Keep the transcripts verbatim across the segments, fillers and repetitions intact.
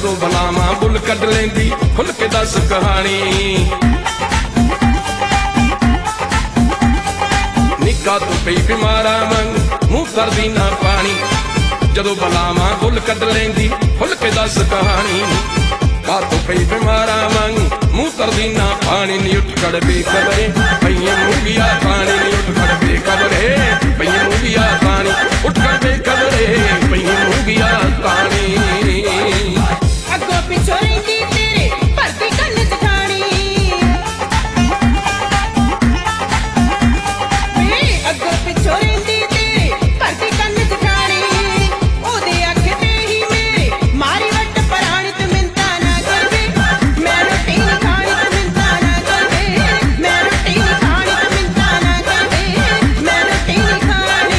जदों बलावां बुल कढ लैंदी खुल के दस कहानी निक्का तो पई बीमारा वांग मूंह करदी ना पानी जदों बलावां बुल कढ लैंदी खुल के दस कहानी का तो पई बीमारा वांग मूंह करदी ना पानी नी उठ खड़ बेखबरे पईए मूंगिया पानी नी उठ खड़ बेखबरे पईए मूंगिया पानी उठ खड़ बेखबरे पईए मूंगिया पानी अगो पिछो रहिंदी तेरे भरती कन जठानी वे अगो पिछो रहिंदी तेरे भरती कन जठानी ओदे अख ते ही मेरे मारी वट पराणी ते मिंता ना करवे मैं रोटी नहीं खानी ते मिंता ना करवे मैं रोटी नहीं खानी ते मिंता ना करवे मैं रोटी नहीं खानी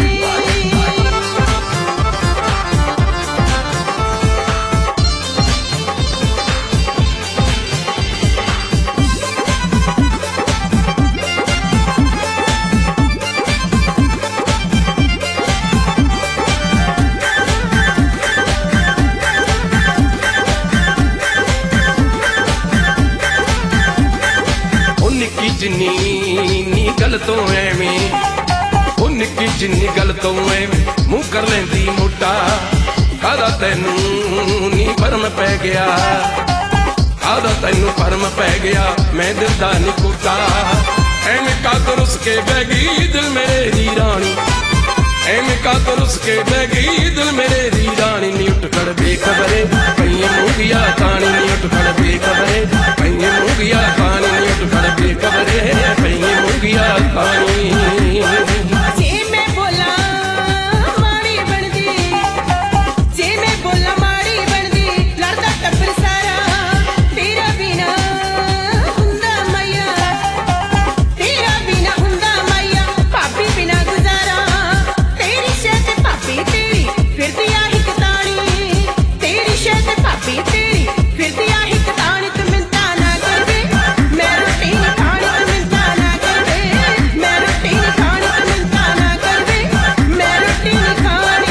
निक्की जिन्नी नी गल तो एवें ओ निक्की जिन्नी गल तो एवें मुंह कर लेंदी मोटा कादा तैनू नी भरम पै गया कादा तैनू भरम पै गया मैं दिल दा नी कोटा एवें का तो रुस के बह गई दिल मेरे दी रानी एवें का तो रुस के बह गई दिल मेरे दी रानी नी उठ खड़ बेखबरे पईए मूंगिया तानी नी उठ खड़ बेखबरे पईए मूंगिया तानी नी उठ खड़ बेखबरे पईए मूंगिया तानी जे मैं बोला माड़ी बनदी जे मैं बोला माड़ी बनदी लड़दा टब्बर सारा तेरा बिना हुंदा मैया तेरा बिना हुंदा मैया भाभी बिना गुजारा तेरी शर्त भाभी तेरी फिरदी आही कतानी तेरी शर्त भाभी तेरी फिरदी आही कतानी ते मिंता ना करवे मैं रोटी नहीं खानी ते मिंता ना करवे मैं रोटी नहीं खानी ते मिंता ना करवे मैं रोटी नहीं खानी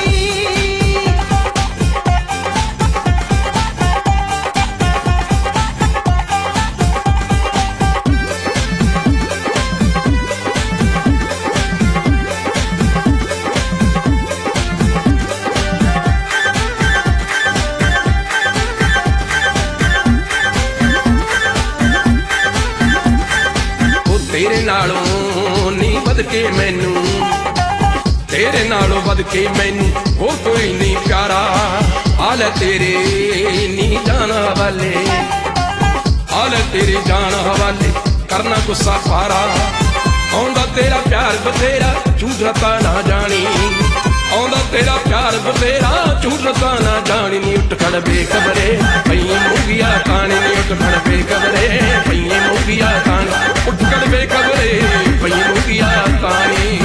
ओ तेरे नालों नी बद के मैनू तेरे नालों बद के मैनू हो कोई नहीं प्यारा हाल तेरे नी जान हवाले हाल तेरे जान हवाले करना गुस्सा पारा आउंदा तेरा प्यार बतेरा झूठता ना जानी आउंदा तेरा प्यार बतेरा झूठता ना जानी नी उठ खड़ बेखबरे पईए मूंगिया तानी नी उठ खड़ बेखबरे पईए मूंगिया तानी उठ खड़ बेखबरे पईए मूंगिया तानी